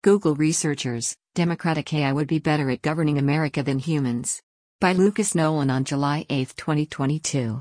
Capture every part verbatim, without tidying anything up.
Google researchers, democratic A I would be better at governing America than humans. By Lucas Nolan on July eighth, twenty twenty-two.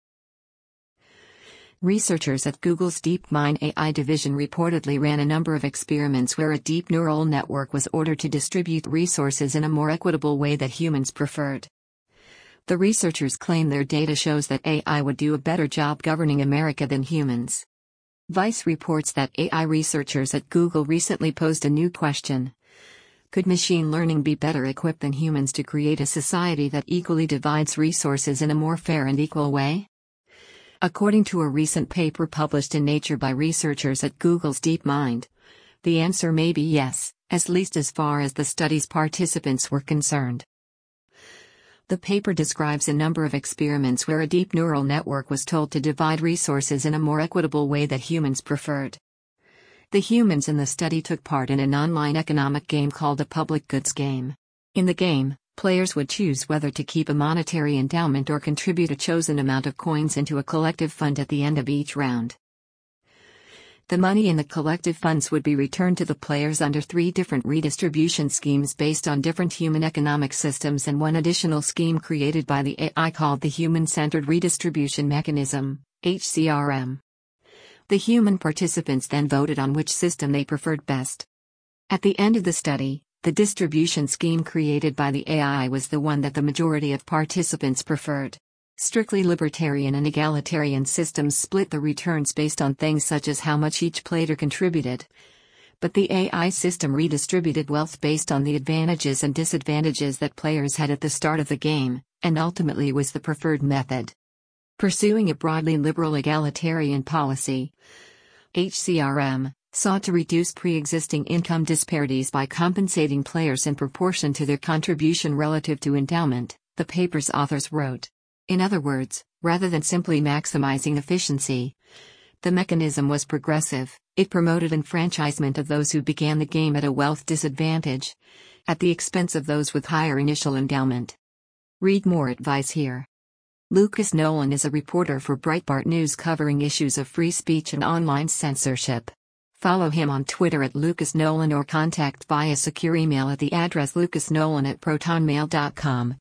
Researchers at Google's DeepMind A I division reportedly ran a number of experiments where a deep neural network was ordered to distribute resources in a more equitable way that humans preferred. The researchers claim their data shows that A I would do a better job governing America than humans. Vice reports that A I researchers at Google recently posed a new question. Could machine learning be better equipped than humans to create a society that equally divides resources in a more fair and equal way? According to a recent paper published in Nature by researchers at Google's DeepMind, the answer may be yes, at least as far as the study's participants were concerned. The paper describes a number of experiments where a deep neural network was told to divide resources in a more equitable way that humans preferred. The humans in the study took part in an online economic game called a public goods game. In the game, players would choose whether to keep a monetary endowment or contribute a chosen amount of coins into a collective fund at the end of each round. The money in the collective funds would be returned to the players under three different redistribution schemes based on different human economic systems and one additional scheme created by the A I called the Human-Centered Redistribution Mechanism, H C R M. The human participants then voted on which system they preferred best. At the end of the study, the distribution scheme created by the A I was the one that the majority of participants preferred. Strictly libertarian and egalitarian systems split the returns based on things such as how much each player contributed. But the A I system redistributed wealth based on the advantages and disadvantages that players had at the start of the game, and ultimately was the preferred method. Pursuing a broadly liberal egalitarian policy, H C R M sought to reduce pre-existing income disparities by compensating players in proportion to their contribution relative to endowment, the paper's authors wrote. In other words, rather than simply maximizing efficiency, the mechanism was progressive. It promoted enfranchisement of those who began the game at a wealth disadvantage, at the expense of those with higher initial endowment. Read more advice here. Lucas Nolan is a reporter for Breitbart News covering issues of free speech and online censorship. Follow him on Twitter at Lucas Nolan or contact via secure email at the address lucasnolan at protonmail dot com.